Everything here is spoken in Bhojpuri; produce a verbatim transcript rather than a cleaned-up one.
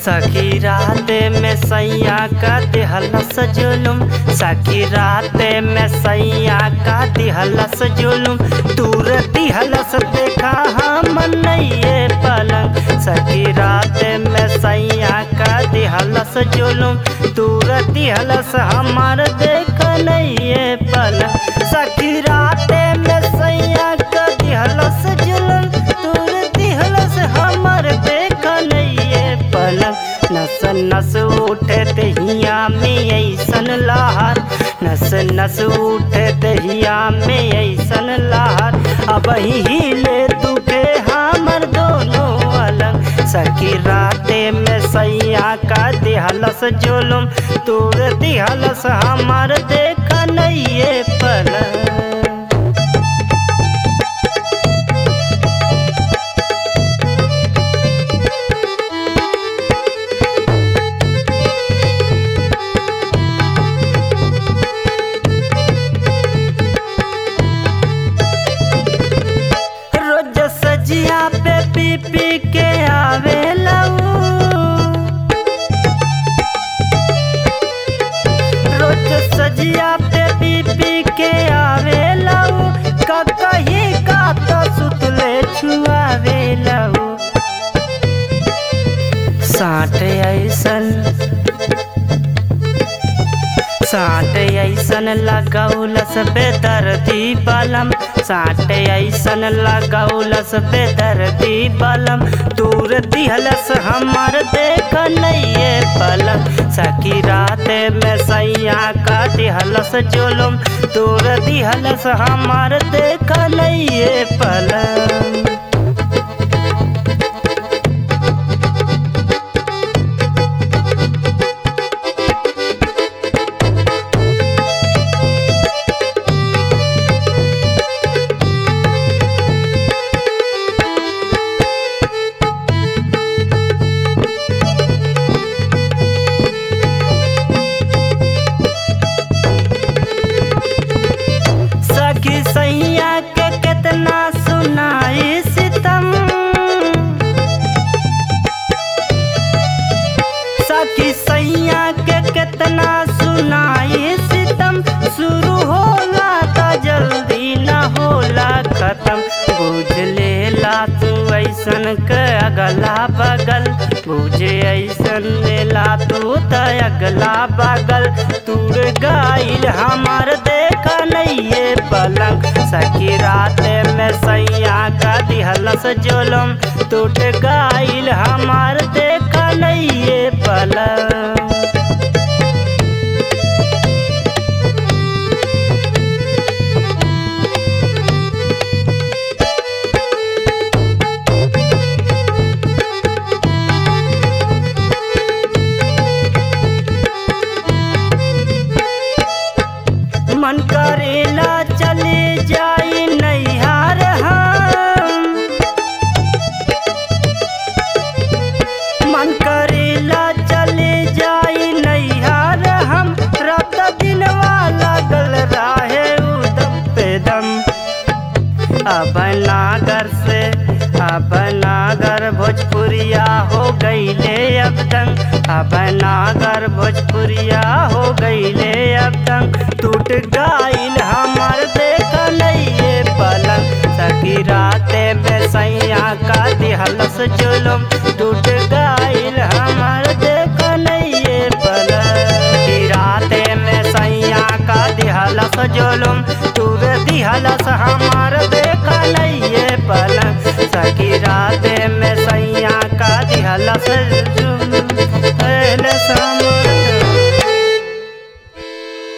सखी रात में सैया का दिहलस जुलुम, सखी रात में सैया का दिहलस जुलुम, दूर दिहलस देखा हम नइये पलंग। सखी रात में सैया का दिहलस जुलुम, दूर दिहलस हमार देख नइये पलंग। सखी रात में सैया का दिहलस जुलुम, दूर दिहलस हमार देख नइये पलंग। नस नस उठे दहिया में ऐसन लहर, नस नस उठे दहिया में ऐसन लहर, अब हिले दुखे हमर दोनों अलग। सखी राते में सैया का दिहलस जुलुम, तोर दिहलस हमार देख नइये पलंग। सजिया पे पी पी के आवे लऊ, रोज सजिया पे पी पी के आवे लऊ, कहीं का तो सुतले छुआवे लऊ। साठ ऐसन साठ ऐसन लगौलस बेदर्दी बलम, साठ ऐसन लगौलस बेदर्दी बलम, दूर दिहलस हमार देख नइये पलंग। सखी रात में सैया का दिहलस जुलुम, दूर दिहलस हमार देख नइये पलंग। सैया के कितना सुनाई सितम, सखी सैया के कितना सुनाई सितम, शुरू होला तो जल्दी न होला खत्म। बुझ लेला तू ऐसन के अगला बगल, बुझ ऐसन लेला तू त अगला बगल, तूर गाइल हमार देख नइये पलंग। सखी रात में सैया का दिहलस जुलुम, टूट गाइल हमार देख नइये पलंग। मन करेला चले जाई नैहार हम, मन करेला चले जाई नैहार हम, रात दिन वाला गल राहे उदम पे दम। अब नागर से अब नागर भोजपुरिया हो गईले अब तंग, अब नागर भोजपुरिया हो गईले अब तंग, टूट गाइल हमार देख नइये पलंग। सखी रात में सैया का दिहलस जुलुम, टूट गाइल हमार देख नइये पलंग। रात में सैया का दिहलस जुलुम, टूट दिहलस हम